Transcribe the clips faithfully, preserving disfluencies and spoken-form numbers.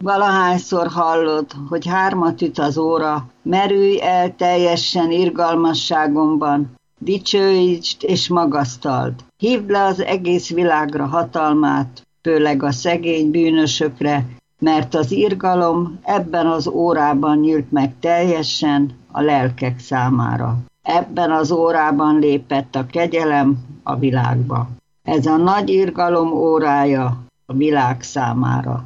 Valahányszor hallod, hogy hármat üt az óra, merülj el teljesen irgalmasságomban, dicsőítsd és magasztald. Hívd le az egész világra hatalmát, főleg a szegény bűnösökre, mert az irgalom ebben az órában nyílt meg teljesen a lelkek számára. Ebben az órában lépett a kegyelem a világba. Ez a nagy irgalom órája a világ számára.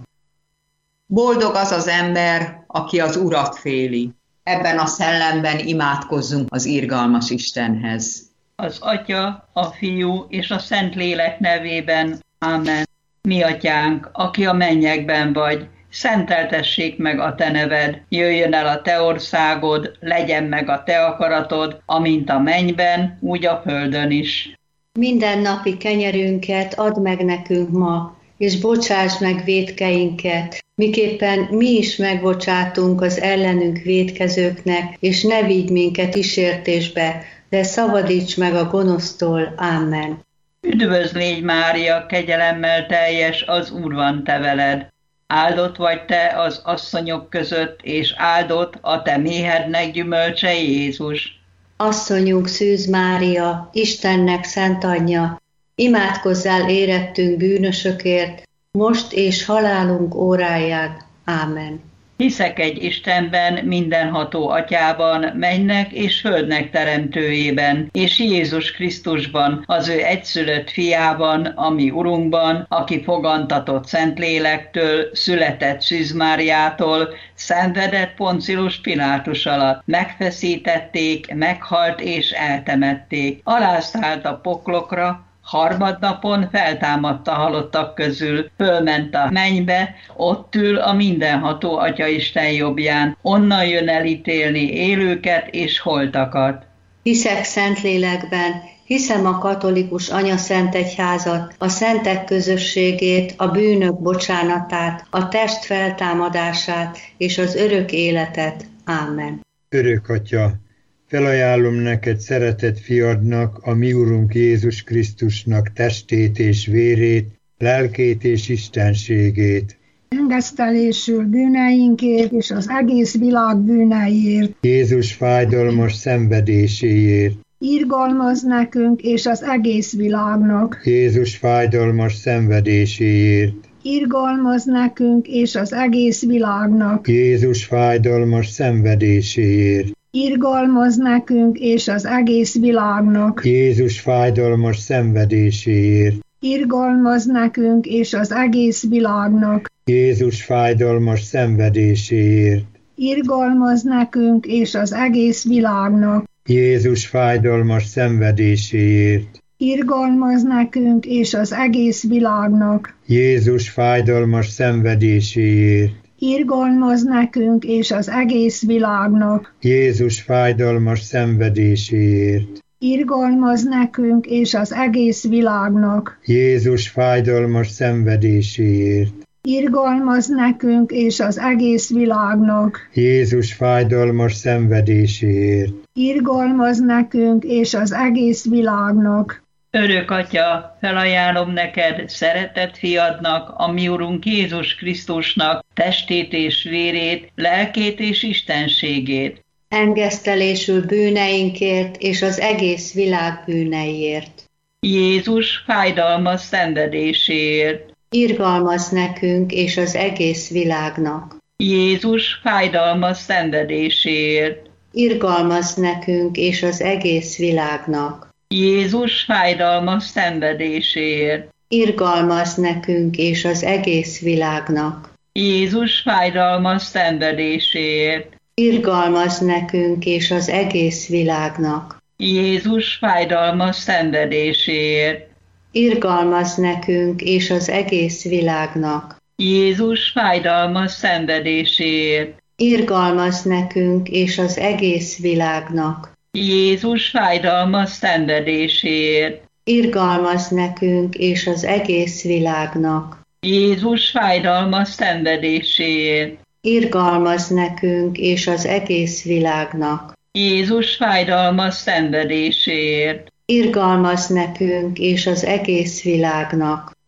Boldog az az ember, aki az Urat féli. Ebben a szellemben imádkozzunk az irgalmas Istenhez. Az Atya, a Fiú és a Szentlélek nevében. Amen. Mi Atyánk, aki a mennyekben vagy, szenteltessék meg a te neved, jöjjön el a te országod, legyen meg a te akaratod, amint a mennyben, úgy a földön is. Minden napi kenyerünket add meg nekünk ma, és bocsáss meg vétkeinket, miképpen mi is megbocsátunk az ellenünk vétkezőknek, és ne vigy minket kísértésbe, de szabadíts meg a gonosztól. Amen. Üdvözl légy, Mária, kegyelemmel teljes, az Úr van te veled. Áldott vagy te az asszonyok között, és áldott a te méhednek gyümölcse Jézus. Asszonyunk Szűz Mária, Istennek szent anyja, imádkozzál érettünk bűnösökért, most és halálunk óráján. Ámen. Hiszek egy Istenben, mindenható Atyában, mennynek és földnek teremtőjében, és Jézus Krisztusban, az ő egyszülött fiában, ami Urunkban, aki fogantatott Szentlélektől, született Szűz Máriától, szenvedett Poncius Pilátus alatt, megfeszítették, meghalt és eltemették, alászállt a poklokra, harmadnapon feltámadt a halottak közül, fölment a mennybe, ott ül a mindenható Atyaisten jobbján, onnan jön elítélni élőket és holtakat. Hiszek Szentlélekben, hiszem a katolikus anyaszentegyházat, a szentek közösségét, a bűnök bocsánatát, a test feltámadását és az örök életet. Ámen. Örök Atya, felajánlom neked szeretett fiadnak, a mi Urunk Jézus Krisztusnak testét és vérét, lelkét és istenségét. Engesztelésül bűneinkért és az egész világ bűneiért. Jézus fájdalmas szenvedéséért. Irgalmaz nekünk és az egész világnak. Jézus fájdalmas szenvedéséért. Irgalmaz nekünk és az egész világnak. Jézus fájdalmas szenvedéséért. Irgalmaz nekünk és az egész világnak. Jézus fájdalmas szenvedéséért. Irgalmaz nekünk és az egész világnak. Jézus fájdalmas szenvedéséért. Irgalmaz nekünk és az egész világnak. Jézus fájdalmas szenvedéséért. Irgalmaz nekünk és az egész világnak. Jézus fájdalmas szenvedéséért. Irgalmaz nekünk és az egész világnak. Jézus fájdalmas szenvedéséért. Irgalmaz nekünk és az egész világnak. Jézus fájdalmas szenvedéséért. Irgalmaz nekünk és az egész világnak. Jézus fájdalmas szenvedéséért. Irgalmaz nekünk és az egész világnak. Örök Atya, felajánlom neked, szeretett fiadnak, a mi Urunk Jézus Krisztusnak testét és vérét, lelkét és istenségét. Engesztelésül bűneinkért és az egész világ bűneiért. Jézus fájdalmas szenvedéséért. Irgalmaz nekünk és az egész világnak. Jézus fájdalmas szenvedéséért. Irgalmaz nekünk és az egész világnak. Jézus fájdalmas szenvedéséért. Irgalmaz nekünk és az egész világnak. Jézus fájdalmas szenvedéséért. Irgalmaz nekünk és az egész világnak. Jézus fájdalmas szenvedéséért. Irgalmaz nekünk és az egész világnak. Jézus fájdalmas szenvedéséért. Irgalmaz nekünk és az egész világnak. Jézus fájdalmas szenvedéséért. Irgalmaz nekünk és az egész világnak. Jézus fájdalmas szenvedéséért. Irgalmaz nekünk és az egész világnak. Jézus fájdalmas szenvedéséért. Irgalmaz nekünk és az egész világnak.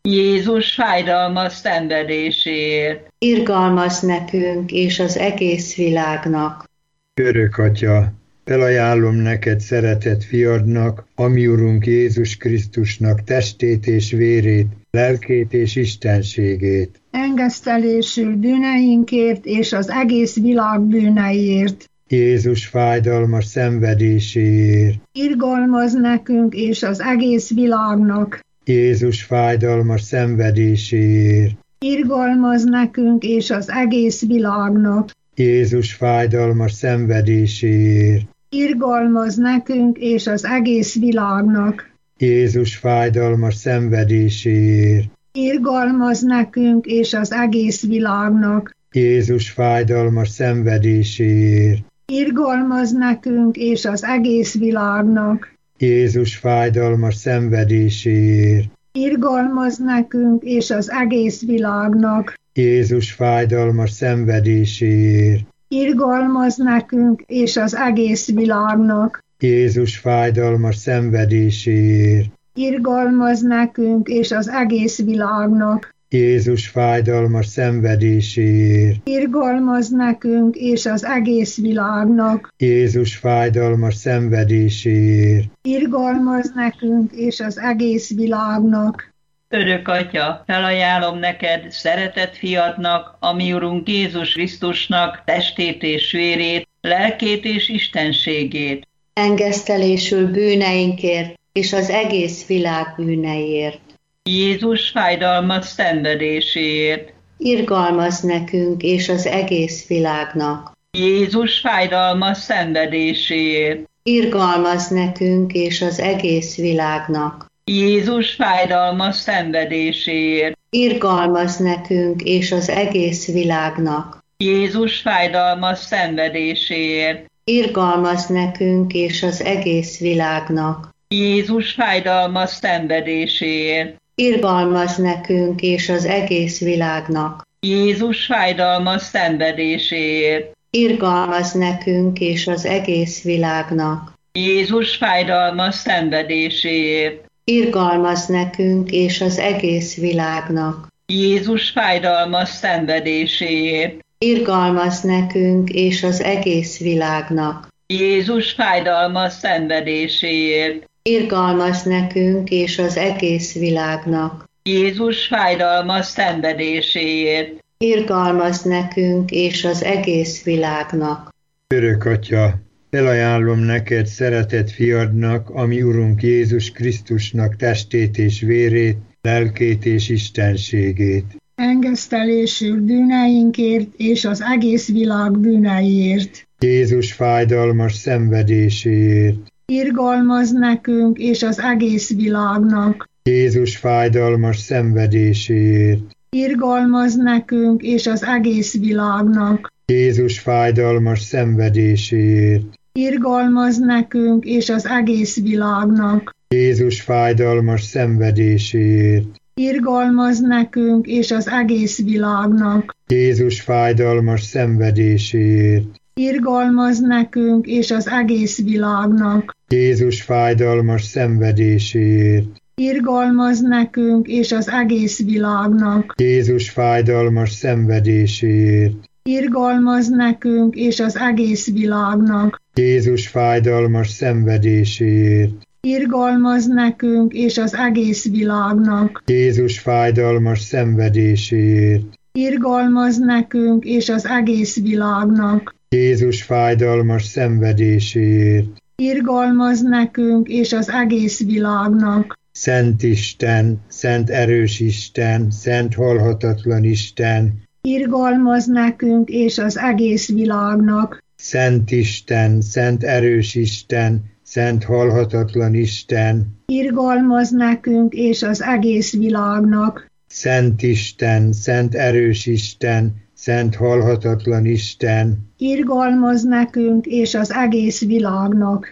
Jézus fájdalmas szenvedéséért. Irgalmaz nekünk és az egész világnak. Örök Atya, felajánlom neked szeretett fiadnak, a mi Urunk Jézus Krisztusnak testét és vérét, lelkét és istenségét. Engesztelésül bűneinkért és az egész világ bűneiért. Jézus fájdalmas szenvedéséért. Irgalmaz nekünk és az egész világnak. Jézus fájdalmas szenvedéséért. Irgalmaz nekünk és az egész világnak. Jézus fájdalmas szenvedéséért. Irgalmaz nekünk és az egész világnak. Jézus fájdalmas szenvedéséért. Irgalmaz nekünk és az egész világnak. Jézus fájdalmas szenvedéséért. Irgalmaz nekünk és az egész világnak. Jézus fájdalmas szenvedéséért. Irgalmaz nekünk és az egész világnak. Jézus fájdalmas szenvedéséért. Irgalmaz nekünk és az egész világnak. Jézus fájdalmas szenvedéséért. Irgalmaz nekünk és az egész világnak. Jézus fájdalmas szenvedéséért. Irgalmaz nekünk és az egész világnak. Jézus fájdalmas szenvedéséért. Irgalmaz nekünk és az egész világnak. Örök Atya, felajánlom neked szeretett fiadnak, a mi Urunk Jézus Krisztusnak testét és vérét, lelkét és istenségét. Engesztelésül bűneinkért és az egész világ bűneiért. Jézus fájdalmas szenvedéséért. Irgalmaz nekünk és az egész világnak. Jézus fájdalmas szenvedéséért. Irgalmaz nekünk és az egész világnak. Jézus fájdalmas szenvedéséért. Irgalmaz nekünk és az egész világnak. Jézus fájdalmas szenvedéséért. Irgalmaz nekünk és az egész világnak. Jézus fájdalmas szenvedéséért. Irgalmaz nekünk és az egész világnak. Jézus fájdalmas szenvedéséért. Irgalmaz nekünk és az egész világnak. Jézus fájdalmas szenvedéséért. Irgalmaz nekünk és az egész világnak. Jézus fájdalmas szenvedéséért. Irgalmaz nekünk és az egész világnak. Jézus fájdalmas szenvedéséért. Irgalmaz nekünk és az egész világnak. Jézus fájdalmas szenvedéséért. Irgalmaz nekünk és az egész világnak. Örök Atya, felajánlom neked szeretett fiadnak, a mi Urunk Jézus Krisztusnak testét és vérét, lelkét és istenségét. Engesztelésül bűneinkért és az egész világ bűneiért. Jézus fájdalmas szenvedéséért. Irgalmaz nekünk és az egész világnak. Jézus fájdalmas szenvedéséért. Irgalmaz nekünk és az egész világnak. Jézus fájdalmas szenvedéséért. Irgalmaz nekünk és az egész világnak. Jézus fájdalmas szenvedéséért. Irgalmaz nekünk és az egész világnak. Jézus fájdalmas szenvedéséért. Irgalmaz nekünk és az egész világnak. Jézus fájdalmas szenvedéséért. Irgalmaz nekünk és az egész világnak. Jézus fájdalmas szenvedéséért. Irgalmaz nekünk és az egész világnak. Jézus fájdalmas szenvedéséért. Irgalmaz nekünk és az egész világnak. Jézus fájdalmas szenvedéséért. Irgalmaz nekünk és az egész világnak. Jézus fájdalmas szenvedéséért. Irgalmaz nekünk és az egész világnak. Szent Isten, szent erős Isten, szent halhatatlan Isten, Irgalmaz nekünk és az egész világnak. Szent Isten, szent erős Isten, szent halhatatlan Isten, Irgalmaz nekünk és az egész világnak. Szent Isten, szent erős Isten, szent halhatatlan Isten, Irgalmaz nekünk és az egész világnak.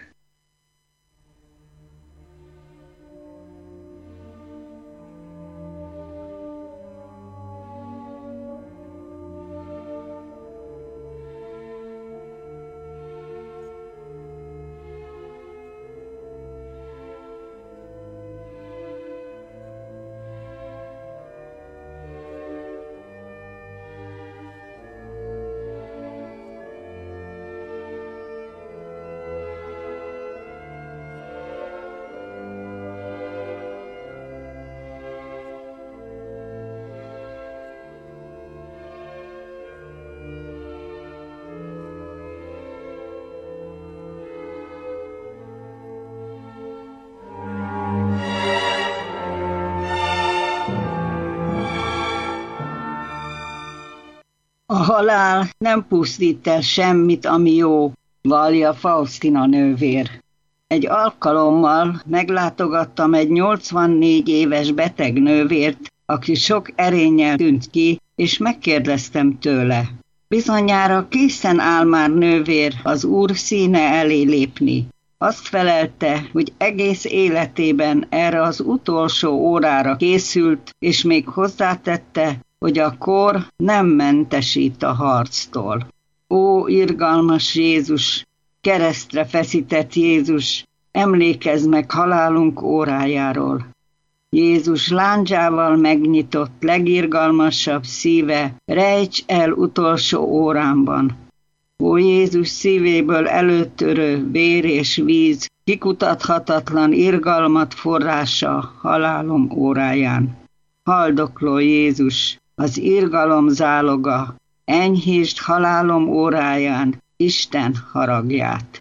A halál nem pusztít el semmit, ami jó, vallja Faustina nővér. Egy alkalommal meglátogattam egy nyolcvannégy éves beteg nővért, aki sok erénnyel tűnt ki, és megkérdeztem tőle. Bizonyára készen áll már nővér az Úr színe elé lépni. Azt felelte, hogy egész életében erre az utolsó órára készült, és még hozzátette, hogy a kor nem mentesít a harctól. Ó, irgalmas Jézus, keresztre feszített Jézus, emlékezz meg halálunk órájáról. Jézus lándzsával megnyitott legirgalmasabb szíve, rejts el utolsó órámban. Ó Jézus szívéből előttörő vér és víz, kikutathatatlan irgalmat forrása halálom óráján. Haldokló Jézus, az irgalom záloga, enyhítsd halálom óráján Isten haragját.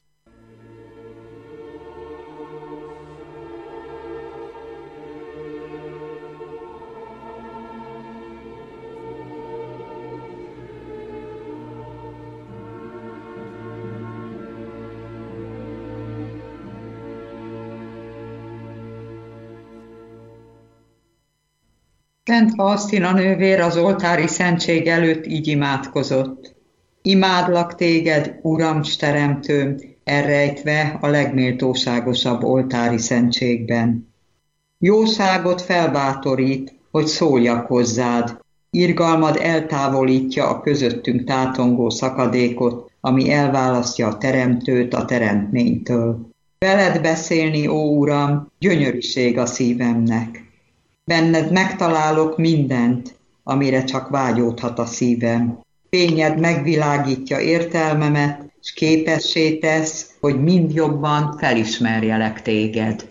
Szent Faustina nővér az oltári szentség előtt így imádkozott. Imádlak téged, Uram, s teremtőm, elrejtve a legméltóságosabb oltári szentségben. Jóságot felbátorít, hogy szóljak hozzád. Irgalmad eltávolítja a közöttünk tátongó szakadékot, ami elválasztja a teremtőt a teremtménytől. Veled beszélni, ó Uram, gyönyörűség a szívemnek. Benned megtalálok mindent, amire csak vágyódhat a szívem. Fényed megvilágítja értelmemet, s képessé tesz, hogy mind jobban felismerjelek téged.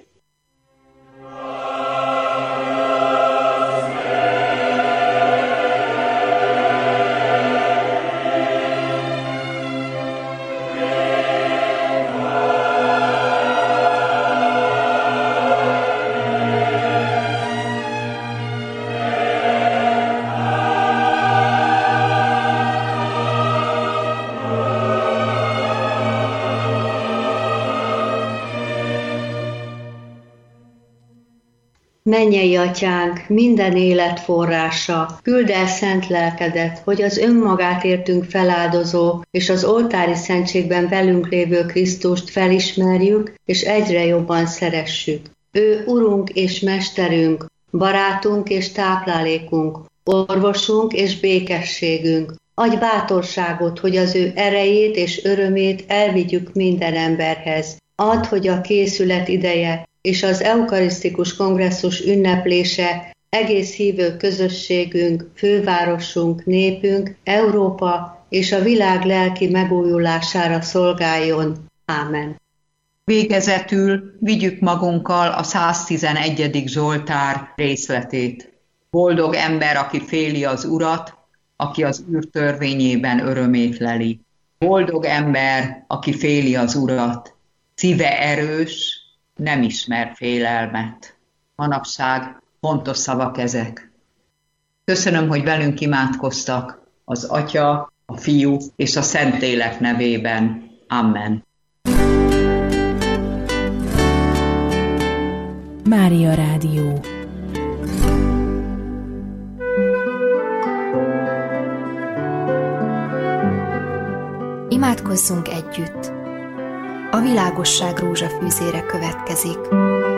Mennyei Atyánk, minden élet forrása, küld el szent lelkedet, hogy az önmagát értünk feláldozó és az oltári szentségben velünk lévő Krisztust felismerjük, és egyre jobban szeressük. Ő Urunk és Mesterünk, barátunk és táplálékunk, orvosunk és békességünk. Adj bátorságot, hogy az ő erejét és örömét elvigyük minden emberhez. Add, hogy a készület ideje és az eukarisztikus kongresszus ünneplése egész hívő közösségünk, fővárosunk, népünk, Európa és a világ lelki megújulására szolgáljon. Ámen. Végezetül vigyük magunkkal a száztizenegyedik Zsoltár részletét. Boldog ember, aki féli az Urat, aki az Úr törvényében örömét leli. Boldog ember, aki féli az Urat, szíve erős, nem ismer félelmet. Manapság fontos szavak ezek. Köszönöm, hogy velünk imádkoztak az Atya, a Fiú és a Szentlélek nevében. Amen. Mária Rádió. Imádkozzunk együtt. A világosság rózsafűzére következik.